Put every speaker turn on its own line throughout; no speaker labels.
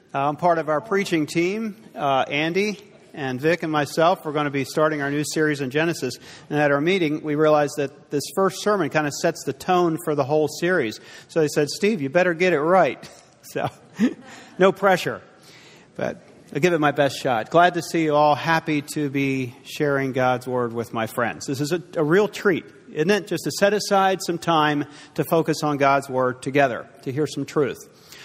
I'm part of our preaching team. Andy and Vic and myself, we're going to be starting our new series in Genesis. And at our meeting, we realized that this first sermon kind of sets the tone for the whole series. So they said, Steve, you better get it right. So, no pressure. But I'll give it my best shot. Glad to see you all. Happy to be sharing God's Word with my friends. This is a real treat, isn't it? Just to set aside some time to focus on God's Word together, to hear some truth.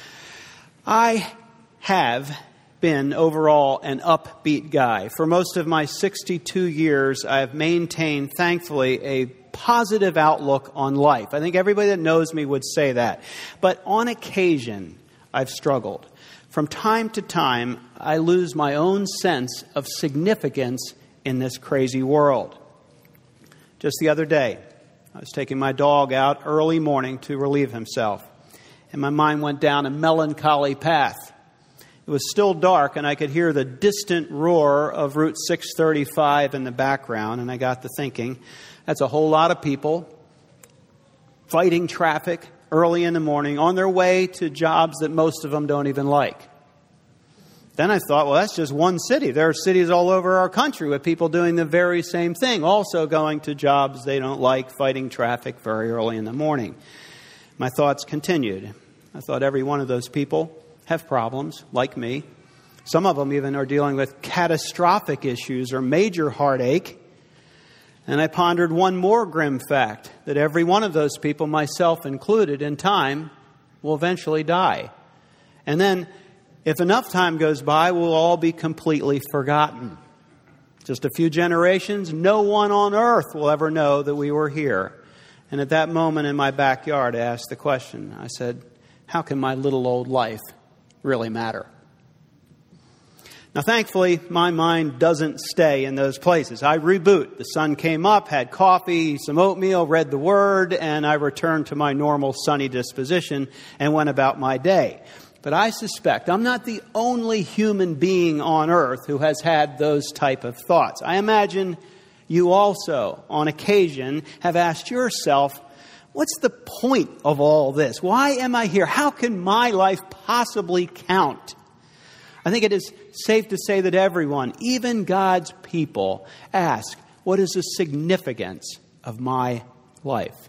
I have been overall an upbeat guy. For most of my 62 years, I have maintained, thankfully, a positive outlook on life. I think everybody that knows me would say that. But on occasion, I've struggled. From time to time, I lose my own sense of significance in this crazy world. Just the other day, I was taking my dog out early morning to relieve himself, and my mind went down a melancholy path. It was still dark, and I could hear the distant roar of Route 635 in the background, and I got to thinking, that's a whole lot of people fighting traffic early in the morning on their way to jobs that most of them don't even like. Then I thought, well, that's just one city. There are cities all over our country with people doing the very same thing, also going to jobs they don't like, fighting traffic very early in the morning. My thoughts continued. I thought every one of those people have problems, like me. Some of them even are dealing with catastrophic issues or major heartache. And I pondered one more grim fact, that every one of those people, myself included, in time, will eventually die. And then, if enough time goes by, we'll all be completely forgotten. Just a few generations, no one on earth will ever know that we were here. And at that moment in my backyard, I asked the question. I said, how can my little old life really matter? Now, thankfully, my mind doesn't stay in those places. I reboot. The sun came up, had coffee, some oatmeal, read the Word, and I returned to my normal sunny disposition and went about my day. But I suspect I'm not the only human being on earth who has had those type of thoughts. I imagine you also, on occasion, have asked yourself, what's the point of all this? Why am I here? How can my life possibly count? I think it is safe to say that everyone, even God's people, ask, what is the significance of my life?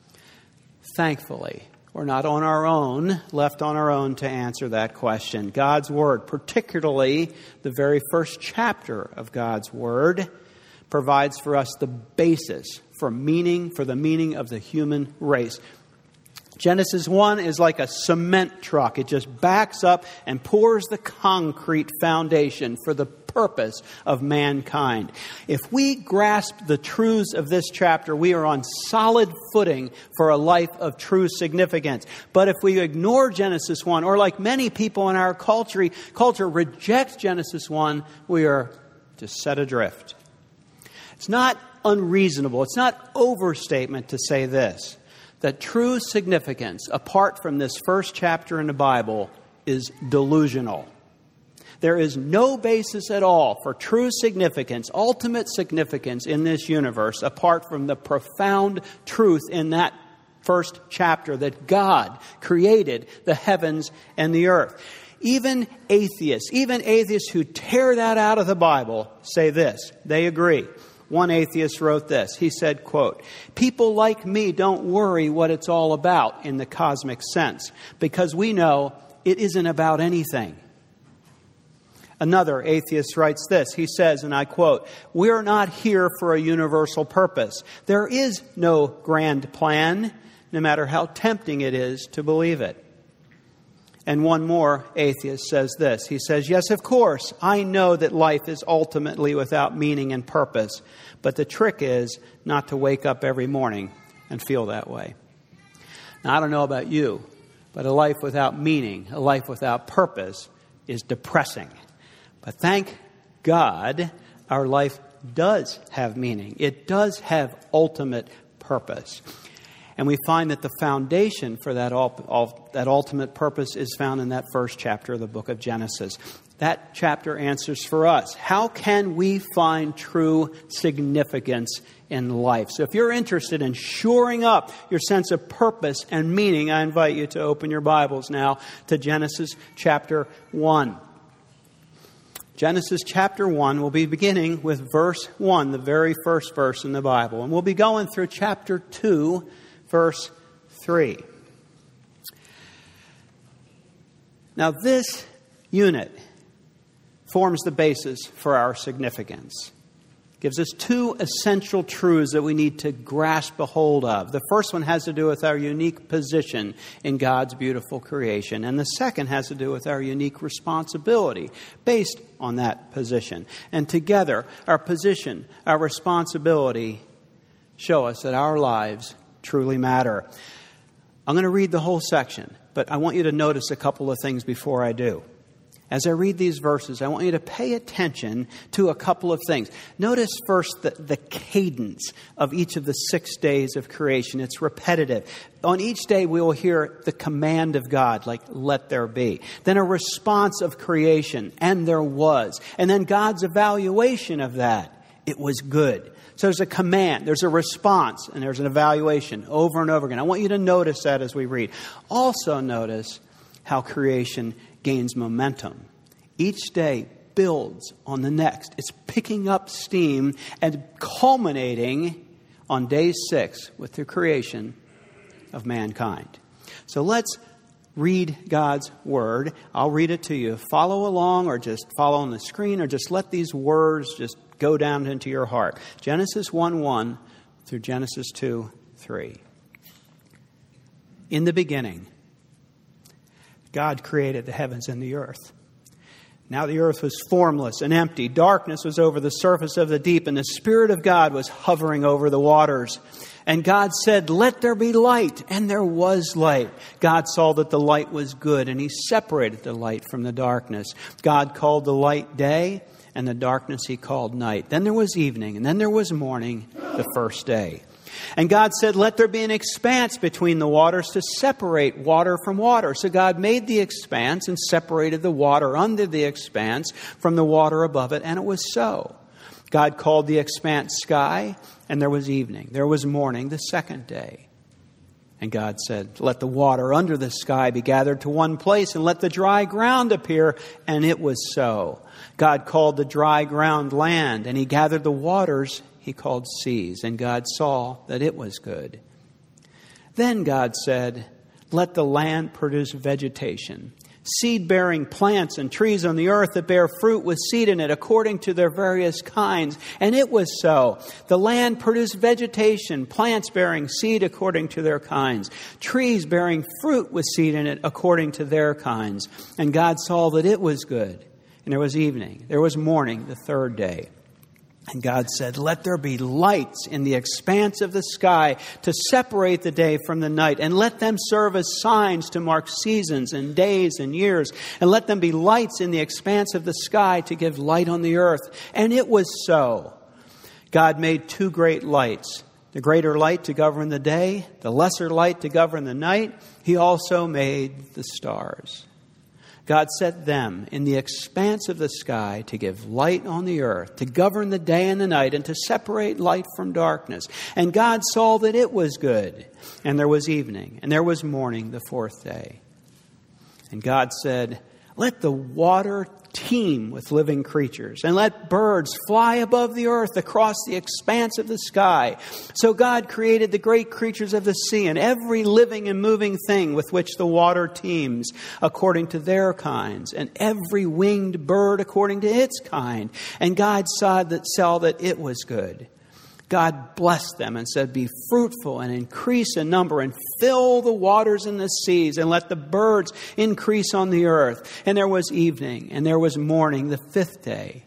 Thankfully, we're not on our own, left on our own to answer that question. God's Word, particularly the very first chapter of God's Word, provides for us the basis for the meaning of the human race. Genesis 1 is like a cement truck. It just backs up and pours the concrete foundation for the purpose of mankind. If we grasp the truths of this chapter, we are on solid footing for a life of true significance. But if we ignore Genesis 1, or like many people in our culture reject Genesis 1, we are just set adrift. It's not unreasonable, it's not overstatement to say this, that true significance, apart from this first chapter in the Bible, is delusional. There is no basis at all for true significance, ultimate significance in this universe, apart from the profound truth in that first chapter that God created the heavens and the earth. Even atheists who tear that out of the Bible say this. They agree. One atheist wrote this. He said, quote, people like me don't worry what it's all about in the cosmic sense, because we know it isn't about anything. Another atheist writes this. He says, and I quote, we're not here for a universal purpose. There is no grand plan, no matter how tempting it is to believe it. And one more atheist says this. He says, yes, of course, I know that life is ultimately without meaning and purpose. But the trick is not to wake up every morning and feel that way. Now, I don't know about you, but a life without meaning, a life without purpose is depressing. But thank God, our life does have meaning. It does have ultimate purpose. And we find that the foundation for that ultimate purpose is found in that first chapter of the book of Genesis. That chapter answers for us. How can we find true significance in life? So if you're interested in shoring up your sense of purpose and meaning, I invite you to open your Bibles now to Genesis chapter 1. Genesis chapter 1, we'll be beginning with verse 1, the very first verse in the Bible. And we'll be going through chapter 2, verse 3. Now this unit forms the basis for our significance. It gives us two essential truths that we need to grasp a hold of. The first one has to do with our unique position in God's beautiful creation. And the second has to do with our unique responsibility based on that position. And together, our position, our responsibility show us that our lives truly matter. I'm going to read the whole section, but I want you to notice a couple of things before I do. As I read these verses, I want you to pay attention to a couple of things. Notice first the cadence of each of the 6 days of creation. It's repetitive. On each day, we will hear the command of God, like, let there be. Then a response of creation, and there was. And then God's evaluation of that. It was good. So there's a command, there's a response, and there's an evaluation over and over again. I want you to notice that as we read. Also notice how creation gains momentum. Each day builds on the next. It's picking up steam and culminating on day 6 with the creation of mankind. So let's read God's Word. I'll read it to you. Follow along or just follow on the screen or just let these words just go down into your heart. Genesis 1:1 through Genesis 2:3. In the beginning, God created the heavens and the earth. Now the earth was formless and empty. Darkness was over the surface of the deep, and the Spirit of God was hovering over the waters. And God said, let there be light. And there was light. God saw that the light was good, and He separated the light from the darkness. God called the light day, and the darkness He called night. Then there was evening, and then there was morning, the first day. And God said, let there be an expanse between the waters to separate water from water. So God made the expanse and separated the water under the expanse from the water above it, and it was so. God called the expanse sky, and there was evening. There was morning, the second day. And God said, let the water under the sky be gathered to one place, and let the dry ground appear, and it was so. God called the dry ground land, and He gathered the waters He called seas, and God saw that it was good. Then God said, let the land produce vegetation, seed-bearing plants and trees on the earth that bear fruit with seed in it according to their various kinds. And it was so. The land produced vegetation, plants bearing seed according to their kinds, trees bearing fruit with seed in it according to their kinds. And God saw that it was good. And there was evening, there was morning, the third day. And God said, let there be lights in the expanse of the sky to separate the day from the night, and let them serve as signs to mark seasons and days and years. And let them be lights in the expanse of the sky to give light on the earth. And it was so. God made 2 great lights, the greater light to govern the day, the lesser light to govern the night. He also made the stars. God set them in the expanse of the sky to give light on the earth, to govern the day and the night, and to separate light from darkness. And God saw that it was good. And there was evening, and there was morning, the fourth day. And God said, let the water teem with living creatures, and let birds fly above the earth across the expanse of the sky. So God created the great creatures of the sea and every living and moving thing with which the water teems according to their kinds, and every winged bird according to its kind. And God saw that it was good. God blessed them and said, be fruitful and increase in number and fill the waters in the seas and let the birds increase on the earth. And there was evening and there was morning, the fifth day.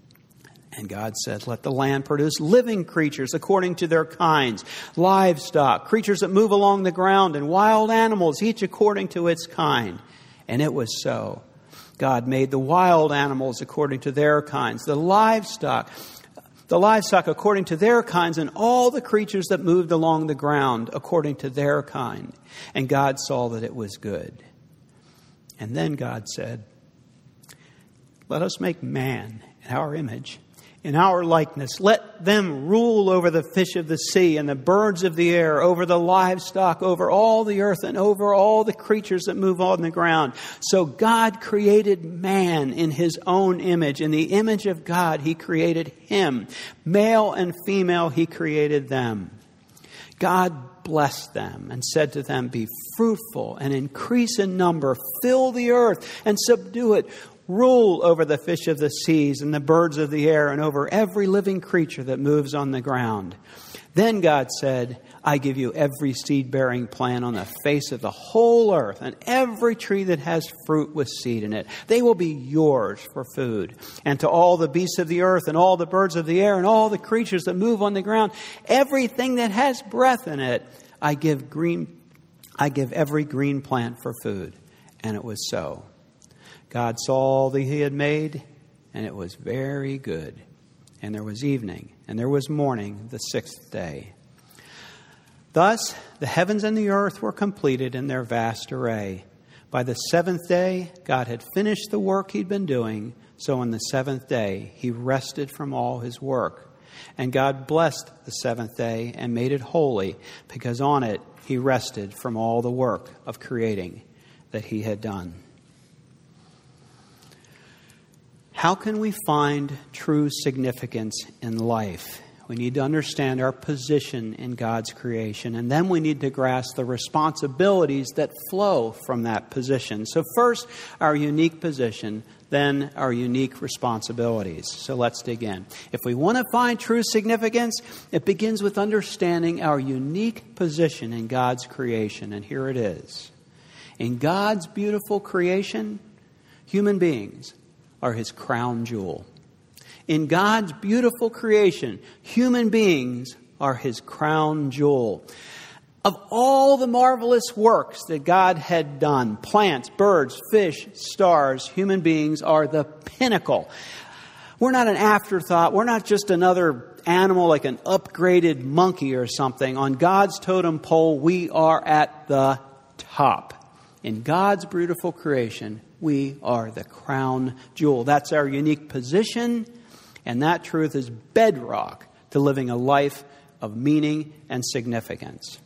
And God said, let the land produce living creatures according to their kinds, livestock, creatures that move along the ground, and wild animals, each according to its kind. And it was so. God made the wild animals according to their kinds, the livestock the livestock according to their kinds, and all the creatures that moved along the ground according to their kind. And God saw that it was good. And then God said, let us make man in our image, in our likeness. Let them rule over the fish of the sea and the birds of the air, over the livestock, over all the earth, and over all the creatures that move on the ground. So God created man in his own image. In the image of God, he created him. Male and female, he created them. God blessed them and said to them, be fruitful and increase in number, fill the earth and subdue it. Rule over the fish of the seas and the birds of the air and over every living creature that moves on the ground. Then God said, I give you every seed-bearing plant on the face of the whole earth and every tree that has fruit with seed in it. They will be yours for food. And to all the beasts of the earth and all the birds of the air and all the creatures that move on the ground, everything that has breath in it, I give every green plant for food. And it was so. God saw all that he had made, and it was very good. And there was evening, and there was morning, the sixth day. Thus the heavens and the earth were completed in their vast array. By the seventh day, God had finished the work he'd been doing. So on the seventh day, he rested from all his work. And God blessed the seventh day and made it holy, because on it he rested from all the work of creating that he had done. How can we find true significance in life? We need to understand our position in God's creation, and then we need to grasp the responsibilities that flow from that position. So first, our unique position, then our unique responsibilities. So let's dig in. If we want to find true significance, it begins with understanding our unique position in God's creation, and here it is. In God's beautiful creation, human beings are his crown jewel. In God's beautiful creation, human beings are his crown jewel. Of all the marvelous works that God had done, plants, birds, fish, stars, human beings are the pinnacle. We're not an afterthought. We're not just another animal like an upgraded monkey or something. On God's totem pole, we are at the top. In God's beautiful creation, we are the crown jewel. That's our unique position, and that truth is bedrock to living a life of meaning and significance.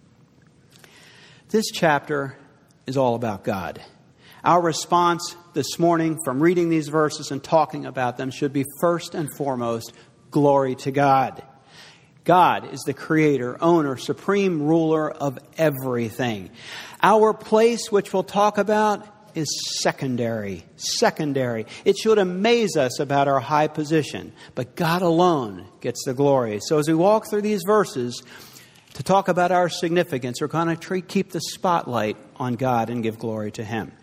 This chapter is all about God. Our response this morning from reading these verses and talking about them should be first and foremost, glory to God. God is the creator, owner, supreme ruler of everything. Our place, which we'll talk about, is secondary. It should amaze us about our high position, but God alone gets the glory. So as we walk through these verses to talk about our significance, we're going to keep the spotlight on God and give glory to him.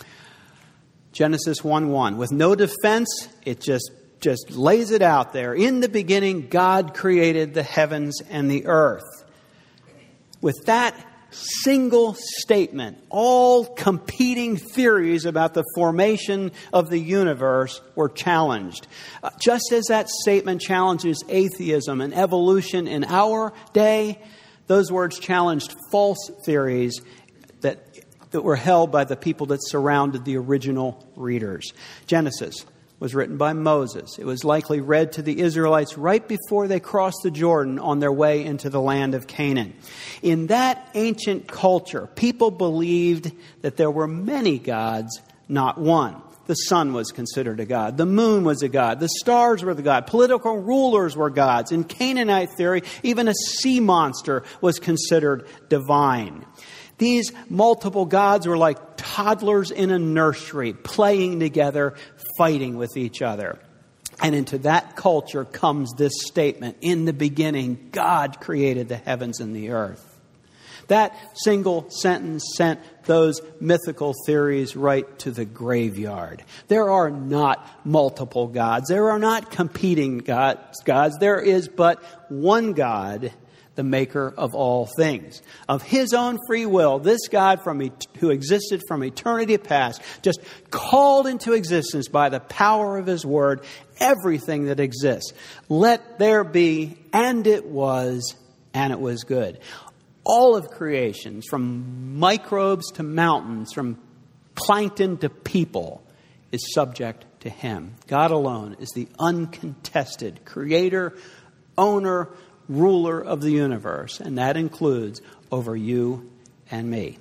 Genesis 1:1. With no defense, it just lays it out there. In the beginning, God created the heavens and the earth. With that single statement, all competing theories about the formation of the universe were challenged. Just as that statement challenges atheism and evolution in our day, those words challenged false theories that were held by the people that surrounded the original readers. Genesis was written by Moses. It was likely read to the Israelites right before they crossed the Jordan on their way into the land of Canaan. In that ancient culture, people believed that there were many gods, not one. The sun was considered a god. The moon was a god. The stars were the god. Political rulers were gods. In Canaanite theory, even a sea monster was considered divine. These multiple gods were like toddlers in a nursery, playing together, fighting with each other. And into that culture comes this statement, in the beginning, God created the heavens and the earth. That single sentence sent those mythical theories right to the graveyard. There are not multiple gods. There are not competing gods. There is but one God, the maker of all things. Of his own free will, this God who existed from eternity past just called into existence by the power of his word everything that exists. Let there be, and it was good. All of creation, from microbes to mountains, from plankton to people, is subject to him. God alone is the uncontested creator, owner, ruler of the universe, and that includes over you and me.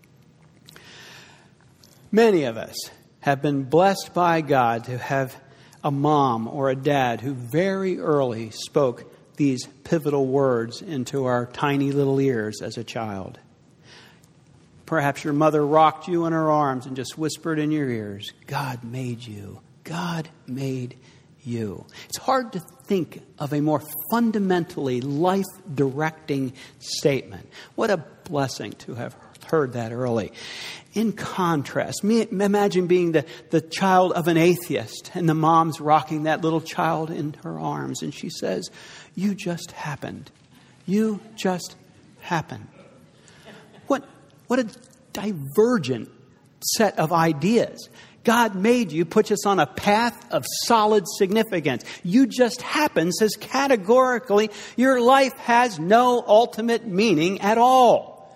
Many of us have been blessed by God to have a mom or a dad who very early spoke these pivotal words into our tiny little ears as a child. Perhaps your mother rocked you in her arms and just whispered in your ears, God made you. God made you. It's hard to think of a more fundamentally life-directing statement. What a blessing to have heard that early. In contrast, imagine being the child of an atheist and the mom's rocking that little child in her arms and she says, you just happened. You just happened. What a divergent set of ideas. God made you, puts us on a path of solid significance. You just happen says categorically, your life has no ultimate meaning at all.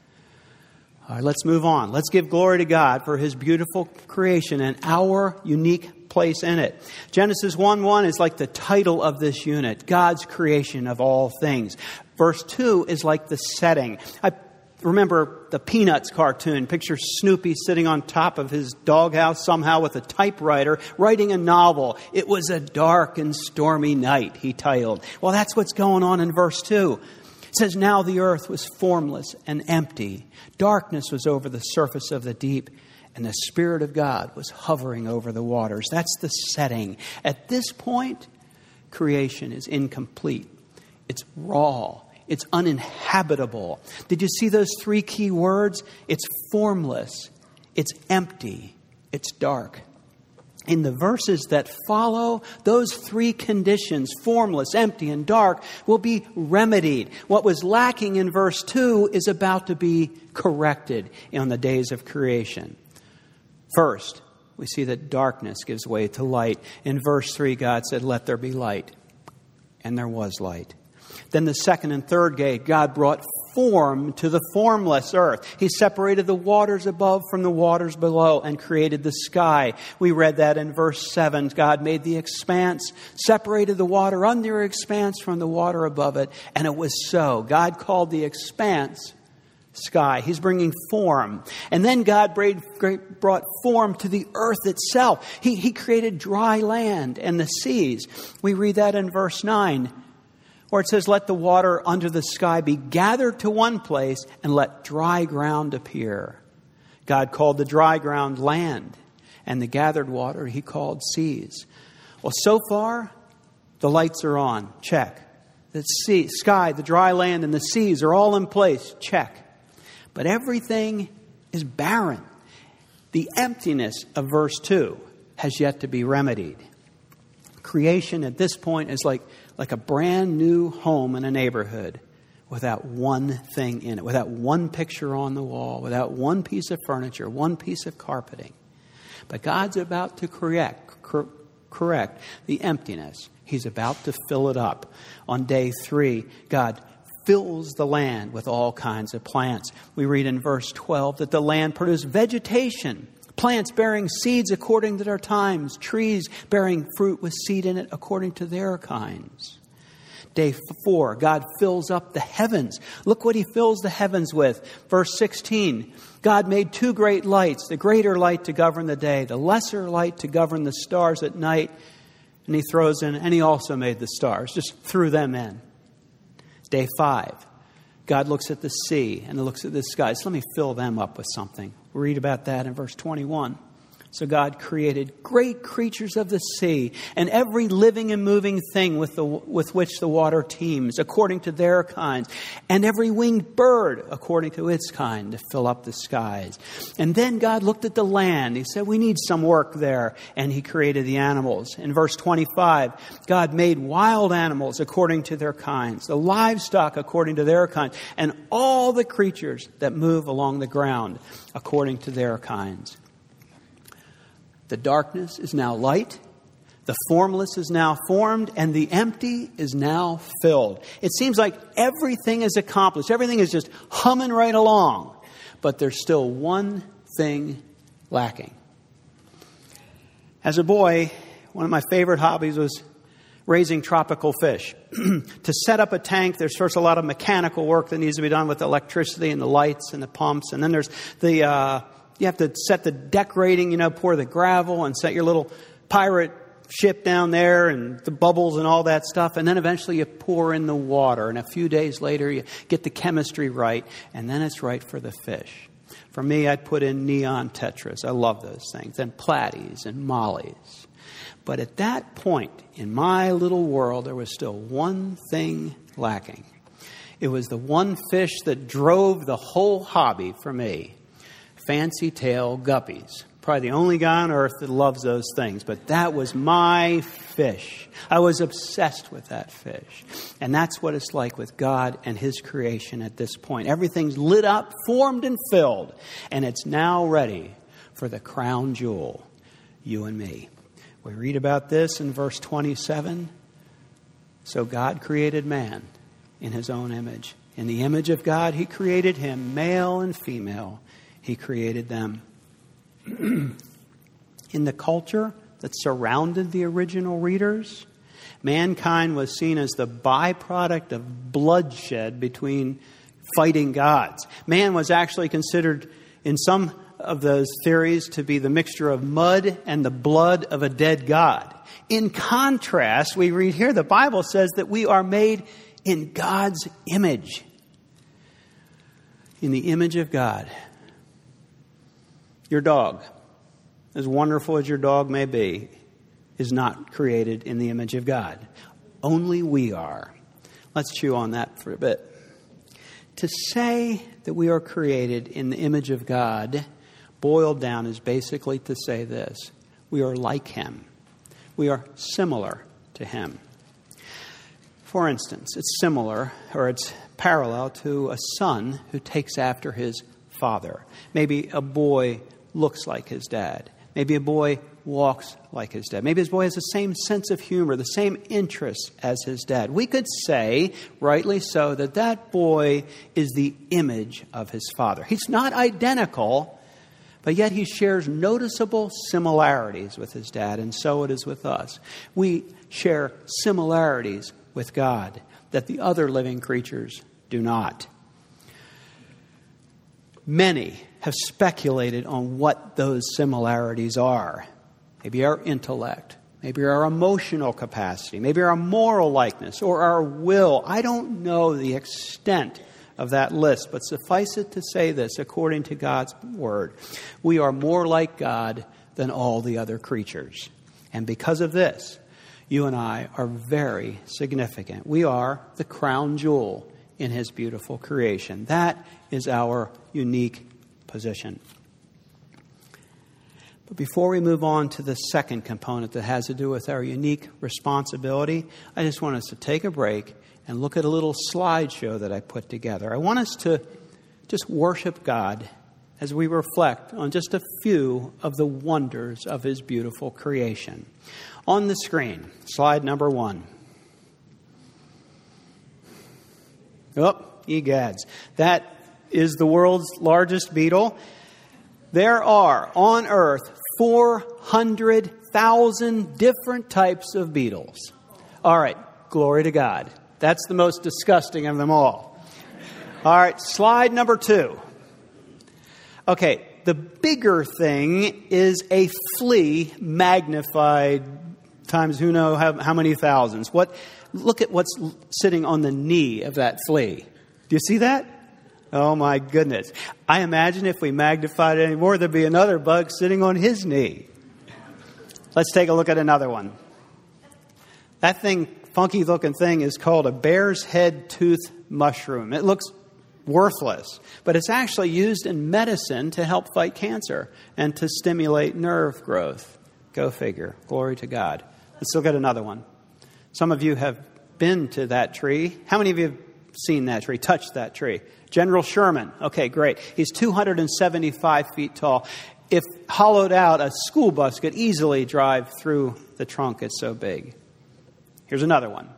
All right, let's move on. Let's give glory to God for his beautiful creation and our unique place in it. Genesis 1:1 is like the title of this unit, God's creation of all things. Verse 2 is like the setting. I remember the Peanuts cartoon. Picture Snoopy sitting on top of his doghouse somehow with a typewriter, writing a novel. It was a dark and stormy night, he titled. Well, that's what's going on in verse 2. It says, now the earth was formless and empty. Darkness was over the surface of the deep, and the Spirit of God was hovering over the waters. That's the setting. At this point, creation is incomplete. It's raw. It's uninhabitable. Did you see those three key words? It's formless. It's empty. It's dark. In the verses that follow, those three conditions, formless, empty, and dark, will be remedied. What was lacking in verse 2 is about to be corrected in the days of creation. First, we see that darkness gives way to light. In verse 3, God said, let there be light. And there was light. Then the second and third gate, God brought form to the formless earth. He separated the waters above from the waters below and created the sky. We read that in verse 7. God made the expanse, separated the water under expanse from the water above it, and it was so. God called the expanse sky. He's bringing form. And then God brought form to the earth itself. He created dry land and the seas. We read that in verse 9. Or it says, let the water under the sky be gathered to one place and let dry ground appear. God called the dry ground land, and the gathered water he called seas. Well, so far, the lights are on. Check. The sky, the dry land, and the seas are all in place. Check. But everything is barren. The emptiness of verse 2 has yet to be remedied. Creation at this point is like a brand new home in a neighborhood without one thing in it, without one picture on the wall, without one piece of furniture, one piece of carpeting. But God's about to correct the emptiness. He's about to fill it up. On day 3, God fills the land with all kinds of plants. We read in verse 12 that the land produced vegetation, plants bearing seeds according to their times, trees bearing fruit with seed in it according to their kinds. Day 4, God fills up the heavens. Look what he fills the heavens with. Verse 16, God made 2 great lights, the greater light to govern the day, the lesser light to govern the stars at night. And he throws in, and he also made the stars, just threw them in. Day 5, God looks at the sea and looks at the skies. Let me fill them up with something. We read about that in verse 21. So God created great creatures of the sea and every living and moving thing with which the water teems, according to their kinds, and every winged bird according to its kind to fill up the skies. And then God looked at the land. He said, we need some work there. And he created the animals. In verse 25, God made wild animals according to their kinds, the livestock according to their kinds, and all the creatures that move along the ground according to their kinds. The darkness is now light. The formless is now formed, and the empty is now filled. It seems like everything is accomplished. Everything is just humming right along. But there's still one thing lacking. As a boy, one of my favorite hobbies was raising tropical fish. To set up a tank, there's first a lot of mechanical work that needs to be done with the electricity and the lights and the pumps. And then there's you have to set the decorating, pour the gravel and set your little pirate ship down there and the bubbles and all that stuff. And then eventually you pour in the water. And a few days later, you get the chemistry right. And then it's right for the fish. For me, I'd put in neon tetras. I love those things. And platies and mollies. But at that point in my little world, there was still one thing lacking. It was the one fish that drove the whole hobby for me. Fancy tail guppies. Probably the only guy on earth that loves those things. But that was my fish. I was obsessed with that fish. And that's what it's like with God and His creation at this point. Everything's lit up, formed, and filled. And it's now ready for the crown jewel, you and me. We read about this in verse 27. So God created man in His own image. In the image of God, He created him, male and female. He created them. In the culture that surrounded the original readers, mankind was seen as the byproduct of bloodshed between fighting gods. Man was actually considered, in some of those theories, to be the mixture of mud and the blood of a dead god. In contrast, we read here, the Bible says that we are made in God's image. In the image of God. Your dog, as wonderful as your dog may be, is not created in the image of God. Only we are. Let's chew on that for a bit. To say that we are created in the image of God, boiled down, is basically to say this. We are like Him. We are similar to Him. For instance, it's similar, or it's parallel to a son who takes after his father. Maybe a boy looks like his dad. Maybe a boy walks like his dad. Maybe his boy has the same sense of humor, the same interests as his dad. We could say, rightly so, that that boy is the image of his father. He's not identical, but yet he shares noticeable similarities with his dad, and so it is with us. We share similarities with God that the other living creatures do not. Many have speculated on what those similarities are. Maybe our intellect, maybe our emotional capacity, maybe our moral likeness, or our will. I don't know the extent of that list, but suffice it to say this, according to God's word, we are more like God than all the other creatures. And because of this, you and I are very significant. We are the crown jewel in His beautiful creation. That is our unique position. But before we move on to the second component that has to do with our unique responsibility, I just want us to take a break and look at a little slideshow that I put together. I want us to just worship God as we reflect on just a few of the wonders of His beautiful creation. On the screen, slide number 1. Oh, egads. That is the world's largest beetle. There are, on Earth, 400,000 different types of beetles. All right, glory to God. That's the most disgusting of them all. All right, slide number 2. Okay, the bigger thing is a flea magnified times who knows how many thousands. Look at what's sitting on the knee of that flea. Do you see that? Oh my goodness. I imagine if we magnified it anymore, there'd be another bug sitting on his knee. Let's take a look at another one. That funky looking thing is called a bear's head tooth mushroom. It looks worthless, but it's actually used in medicine to help fight cancer and to stimulate nerve growth. Go figure. Glory to God. Let's look at another one. Some of you have been to that tree. How many of you have seen that tree, touched that tree? General Sherman. Okay, great. He's 275 feet tall. if hollowed out, a school bus could easily drive through the trunk. It's so big. Here's another one.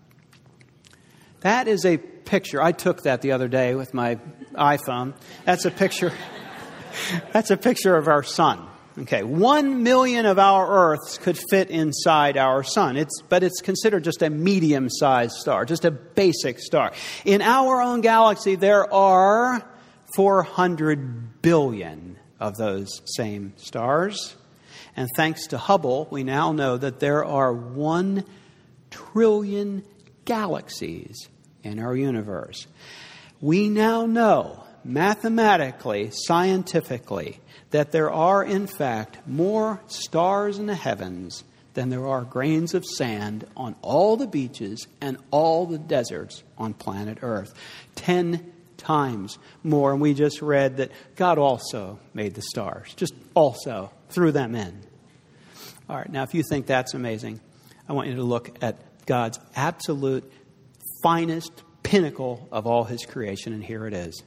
That is a picture. I took that the other day with my iPhone. That's a picture. That's a picture of our sun. Okay, 1 million of our Earths could fit inside our sun. But it's considered just a medium-sized star, just a basic star. In our own galaxy, there are 400 billion of those same stars. And thanks to Hubble, we now know that there are 1 trillion galaxies in our universe. We now know, mathematically, scientifically, that there are, in fact, more stars in the heavens than there are grains of sand on all the beaches and all the deserts on planet Earth. 10 times more. And we just read that God also made the stars, just also threw them in. All right, now if you think that's amazing, I want you to look at God's absolute finest pinnacle of all His creation, and here it is.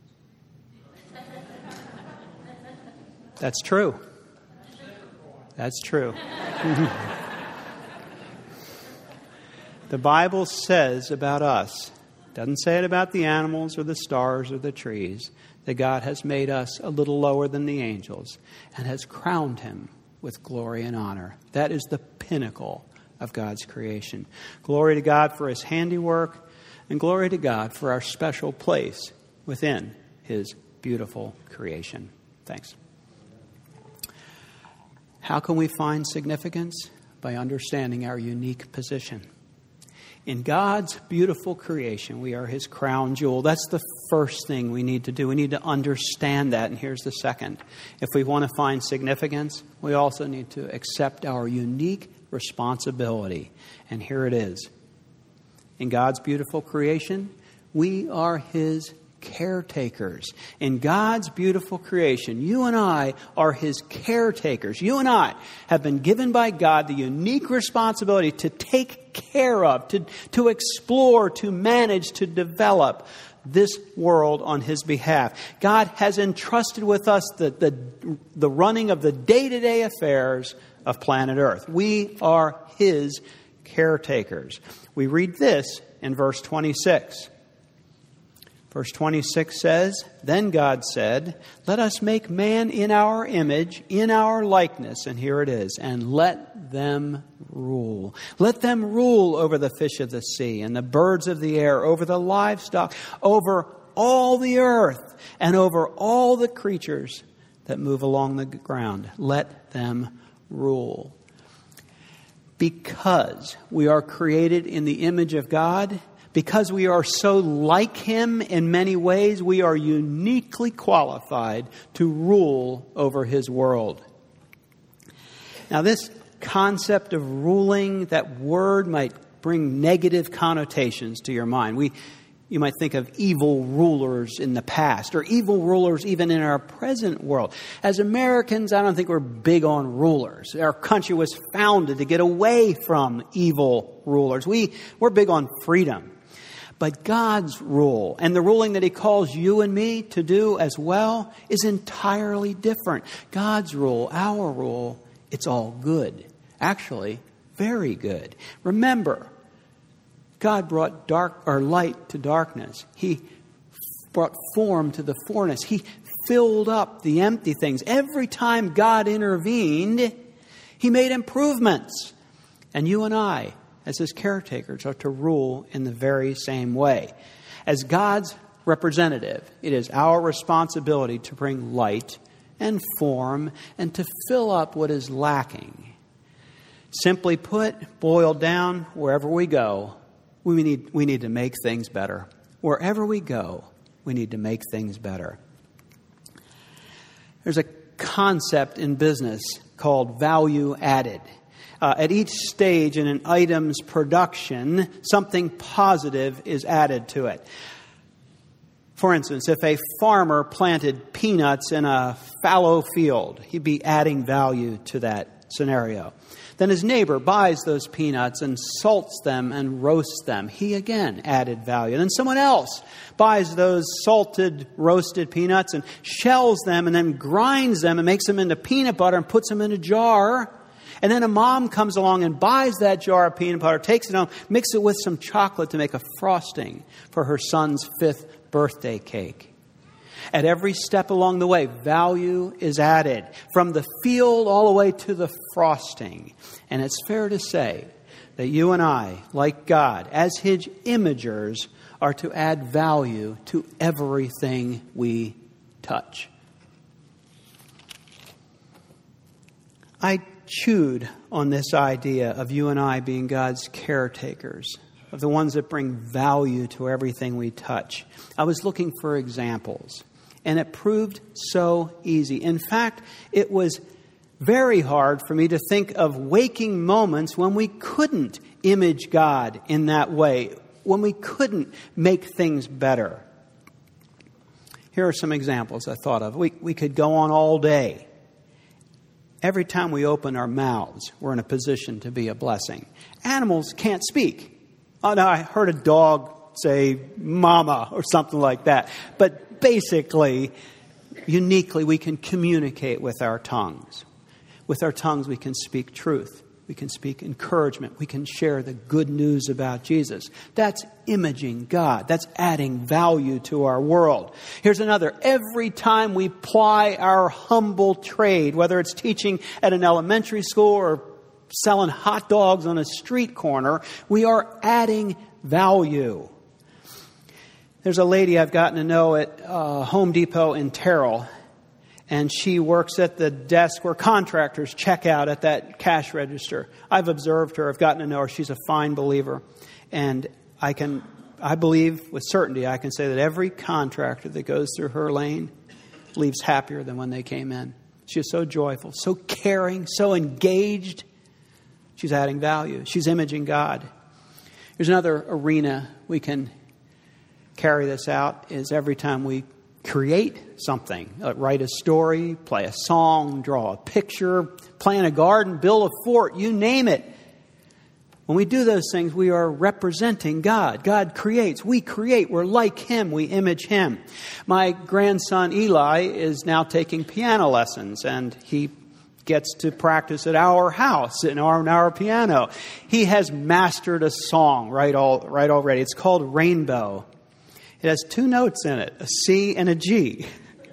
That's true. That's true. The Bible says about us, doesn't say it about the animals or the stars or the trees, that God has made us a little lower than the angels and has crowned Him with glory and honor. That is the pinnacle of God's creation. Glory to God for His handiwork, and glory to God for our special place within His beautiful creation. Thanks. How can we find significance? By understanding our unique position. In God's beautiful creation, we are His crown jewel. That's the first thing we need to do. We need to understand that. And here's the second. If we want to find significance, we also need to accept our unique responsibility. And here it is. In God's beautiful creation, we are His caretakers. In God's beautiful creation, you and I are His caretakers. You and I have been given by God the unique responsibility to take care of, to explore, to manage, to develop this world on His behalf. God has entrusted with us the running of the day-to-day affairs of planet Earth. We are His caretakers. We read this in verse 26. Verse 26 says, "Then God said, let us make man in our image, in our likeness." And here it is. "And let them rule. Let them rule over the fish of the sea and the birds of the air, over the livestock, over all the earth, and over all the creatures that move along the ground. Let them rule." Because we are created in the image of God, because we are so like Him in many ways, we are uniquely qualified to rule over His world. Now, this concept of ruling, that word might bring negative connotations to your mind. You might think of evil rulers in the past, or evil rulers even in our present world. As Americans, I don't think we're big on rulers. Our country was founded to get away from evil rulers. We're big on freedom. But God's rule, and the ruling that He calls you and me to do as well, is entirely different. God's rule, our rule, it's all good. Actually, very good. Remember, God brought light to darkness. He brought form to the formless. He filled up the empty things. Every time God intervened, He made improvements. And you and I, as His caretakers, are to rule in the very same way. As God's representative, it is our responsibility to bring light and form and to fill up what is lacking. Simply put, boiled down, wherever we go, we need to make things better. Wherever we go, we need to make things better. There's a concept in business called value added. At each stage in an item's production, something positive is added to it. For instance, if a farmer planted peanuts in a fallow field, he'd be adding value to that scenario. Then his neighbor buys those peanuts and salts them and roasts them. He again added value. And then someone else buys those salted, roasted peanuts and shells them and then grinds them and makes them into peanut butter and puts them in a jar. And then a mom comes along and buys that jar of peanut butter, takes it home, mixes it with some chocolate to make a frosting for her son's 5th birthday cake. At every step along the way, value is added from the field all the way to the frosting. And it's fair to say that you and I, like God, as His imagers, are to add value to everything we touch. I chewed on this idea of you and I being God's caretakers, of the ones that bring value to everything we touch. I was looking for examples, and it proved so easy. In fact, it was very hard for me to think of waking moments when we couldn't image God in that way, when we couldn't make things better. Here are some examples I thought of. We could go on all day. Every time we open our mouths, we're in a position to be a blessing. Animals can't speak. Oh, no, I heard a dog say mama or something like that. But basically, uniquely, we can communicate with our tongues. With our tongues, we can speak truth. We can speak encouragement. We can share the good news about Jesus. That's imaging God. That's adding value to our world. Here's another. Every time we ply our humble trade, whether it's teaching at an elementary school or selling hot dogs on a street corner, we are adding value. There's a lady I've gotten to know at Home Depot in Terrell, and she works at the desk where contractors check out at that cash register. I've observed her. I've gotten to know her. She's a fine believer. And I believe with certainty, I can say that every contractor that goes through her lane leaves happier than when they came in. She is so joyful, so caring, so engaged. She's adding value. She's imaging God. There's another arena we can carry this out is every time we create something, write a story, play a song, draw a picture, plant a garden, build a fort, you name it. When we do those things, we are representing God. God creates. We create. We're like Him. We image Him. My grandson Eli is now taking piano lessons, and he gets to practice at our house in our piano. He has mastered a song right already. It's called Rainbow. It has 2 notes in it, a C and a G.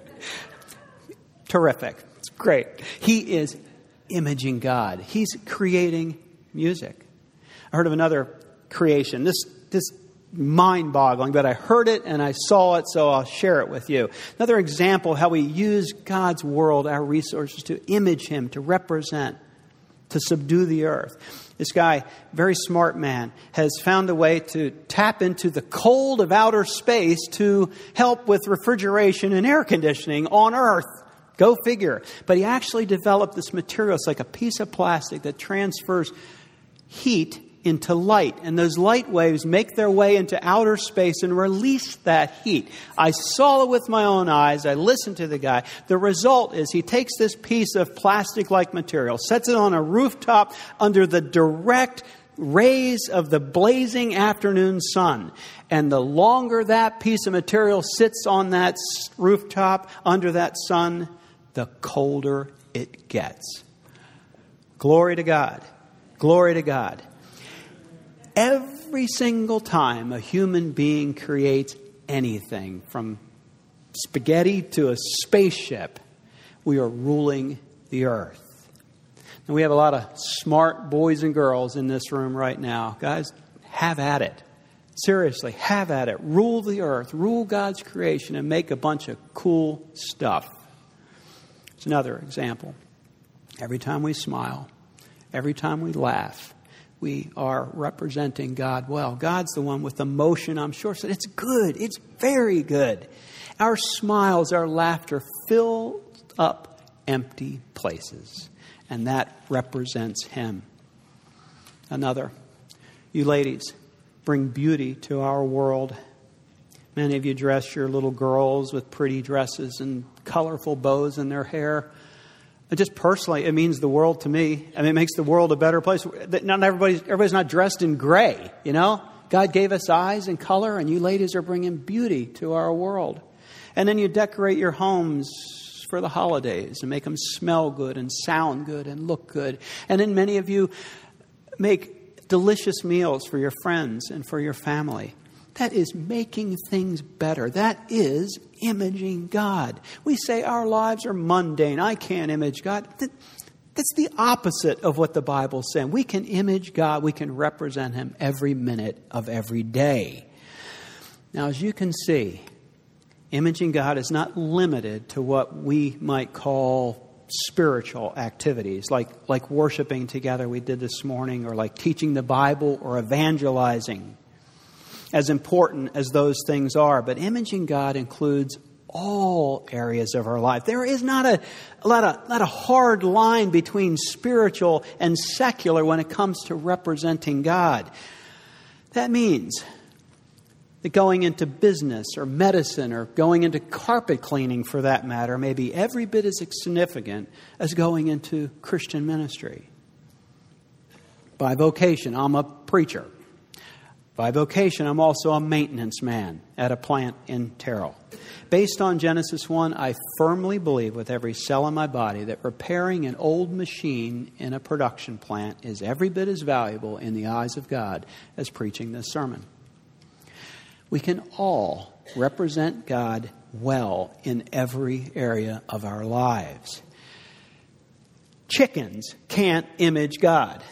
Terrific. It's great. He is imaging God. He's creating music. I heard of another creation. This mind-boggling, but I heard it and I saw it, so I'll share it with you. Another example of how we use God's world, our resources, to image Him, to represent, to subdue the earth. This guy, very smart man, has found a way to tap into the cold of outer space to help with refrigeration and air conditioning on Earth. Go figure. But he actually developed this material. It's like a piece of plastic that transfers heat into light. And those light waves make their way into outer space and release that heat. I saw it with my own eyes. I listened to the guy. The result is he takes this piece of plastic-like material, sets it on a rooftop under the direct rays of the blazing afternoon sun. And the longer that piece of material sits on that rooftop under that sun, the colder it gets. Glory to God. Glory to God. Every single time a human being creates anything, from spaghetti to a spaceship, we are ruling the earth. And we have a lot of smart boys and girls in this room right now. Guys, have at it. Seriously, have at it. Rule the earth. Rule God's creation and make a bunch of cool stuff. It's another example. Every time we smile, every time we laugh, we are representing God well. God's the one with emotion, I'm sure, said it's good. It's very good. Our smiles, our laughter fill up empty places. And that represents Him. Another. You ladies bring beauty to our world. Many of you dress your little girls with pretty dresses and colorful bows in their hair. Just personally, it means the world to me. I mean, it makes the world a better place. Not everybody's not dressed in gray, you know? God gave us eyes and color, and you ladies are bringing beauty to our world. And then you decorate your homes for the holidays and make them smell good and sound good and look good. And then many of you make delicious meals for your friends and for your family. That is making things better. That is imaging God. We say our lives are mundane. I can't image God. That's the opposite of what the Bible's saying. We can image God. We can represent Him every minute of every day. Now, as you can see, imaging God is not limited to what we might call spiritual activities, like worshiping together we did this morning, or like teaching the Bible or evangelizing. As important as those things are, but imaging God includes all areas of our life. There is not a hard line between spiritual and secular when it comes to representing God. That means that going into business or medicine or going into carpet cleaning, for that matter, may be every bit as significant as going into Christian ministry. By vocation, I'm a preacher. By vocation, I'm also a maintenance man at a plant in Terrell. Based on Genesis 1, I firmly believe with every cell in my body that repairing an old machine in a production plant is every bit as valuable in the eyes of God as preaching this sermon. We can all represent God well in every area of our lives. Chickens can't image God.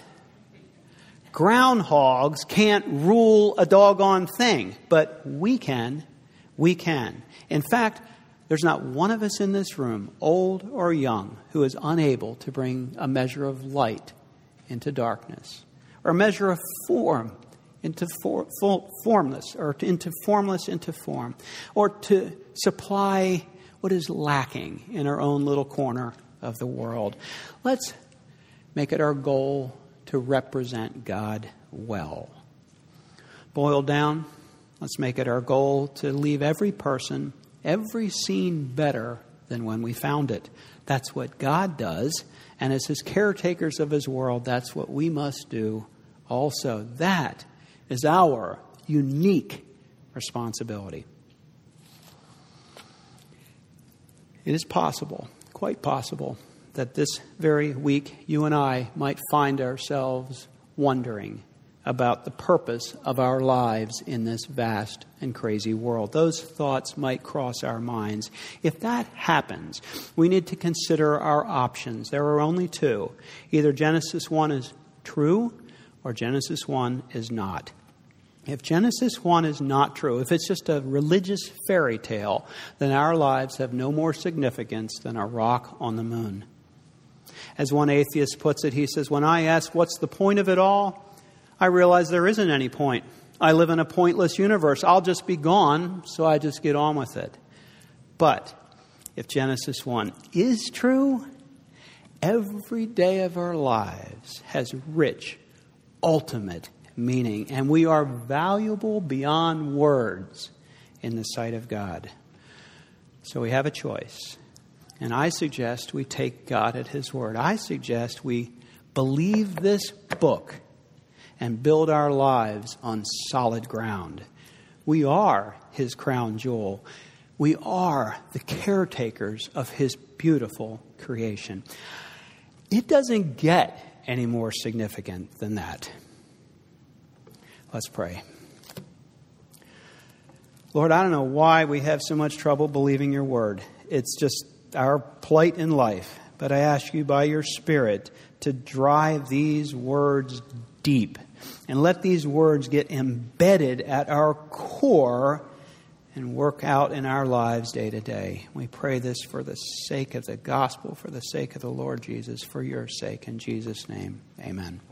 Groundhogs can't rule a doggone thing, but we can. We can. In fact, there's not one of us in this room, old or young, who is unable to bring a measure of light into darkness, or a measure of form into formless, or into formless into form, or to supply what is lacking in our own little corner of the world. Let's make it our goal to represent God well. Boiled down, let's make it our goal to leave every person, every scene better than when we found it. That's what God does, and as His caretakers of His world, that's what we must do also. That is our unique responsibility. It is possible, quite possible, that this very week you and I might find ourselves wondering about the purpose of our lives in this vast and crazy world. Those thoughts might cross our minds. If that happens, we need to consider our options. There are only two. Either Genesis 1 is true or Genesis 1 is not. If Genesis 1 is not true, if it's just a religious fairy tale, then our lives have no more significance than a rock on the moon. As one atheist puts it, he says, when I ask what's the point of it all, I realize there isn't any point. I live in a pointless universe. I'll just be gone, so I just get on with it. But if Genesis 1 is true, every day of our lives has rich, ultimate meaning, and we are valuable beyond words in the sight of God. So we have a choice. And I suggest we take God at His word. I suggest we believe this book and build our lives on solid ground. We are His crown jewel. We are the caretakers of His beautiful creation. It doesn't get any more significant than that. Let's pray. Lord, I don't know why we have so much trouble believing your word. It's just our plight in life. But I ask you by your Spirit to drive these words deep and let these words get embedded at our core and work out in our lives day to day. We pray this for the sake of the gospel, for the sake of the Lord Jesus, for your sake. In Jesus' name, amen.